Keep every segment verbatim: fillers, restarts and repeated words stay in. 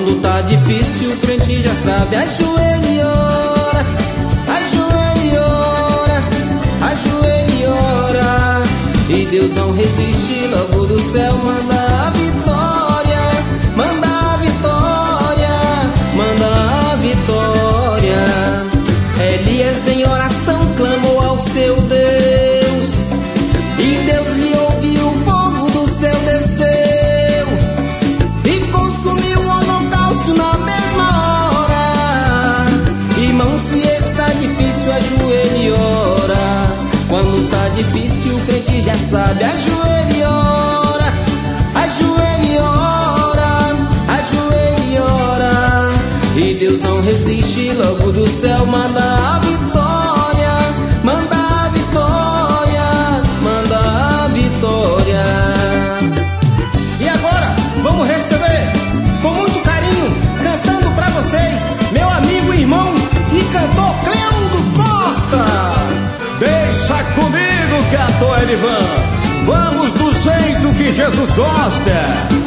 Quando tá difícil, o crente já sabe, ajoelha e ora, ajoelha e ora, ajoelha e ora. E Deus não resiste, logo do céu manda a vitória, manda a vitória, manda a vitória. Elias em oração clamou ao seu Deus, e Deus lhe ouviu, o fogo do céu desceu e consumiu o holocausto na mesma hora. Irmão, se está difícil, ajoelha e ora. Quando tá difícil, o crente já sabe, ajoelha e ora, ajoelha e ora, ajoelha e ora. E Deus não resiste, logo do céu manda a vitória, manda a vitória, manda a vitória. E agora, vamos receber com muito carinho, cantando pra vocês, meu amigo e irmão e cantor Cleudo Costa. Deixa comigo, cantor Elivan, vamos do jeito que Jesus gosta.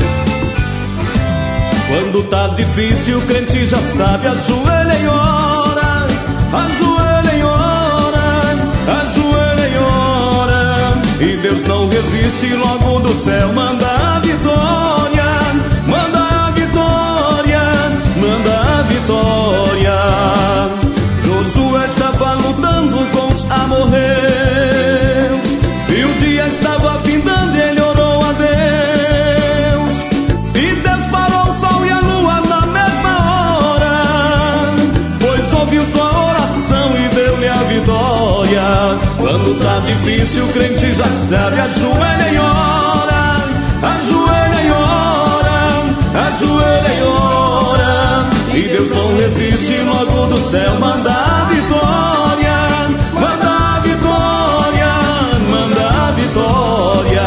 Quando tá difícil, o crente já sabe, ajoelha e ora, ajoelha e ora, ajoelha e ora. E Deus não resiste, logo do céu manda a vitória, manda a vitória, manda a vitória. Josué estava lutando com os amorreus, e o dia estava findando, ele orou a Deus, e Deus parou o sol e a lua na mesma hora, pois ouviu sua oração e deu-lhe a vitória. Quando tá difícil, o crente já sabe, ajoelha e ora, ajoelha e ora, ajoelha e ora. E Deus não resiste, logo do céu manda a vitória, manda a vitória, manda a vitória.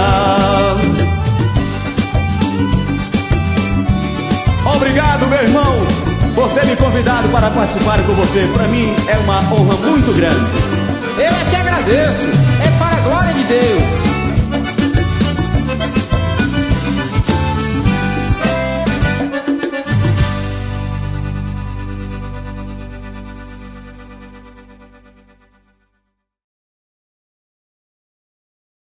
Obrigado, meu irmão, por ter me convidado para participar com você. Para mim é uma honra muito grande. Eu é que agradeço, é para a glória de Deus.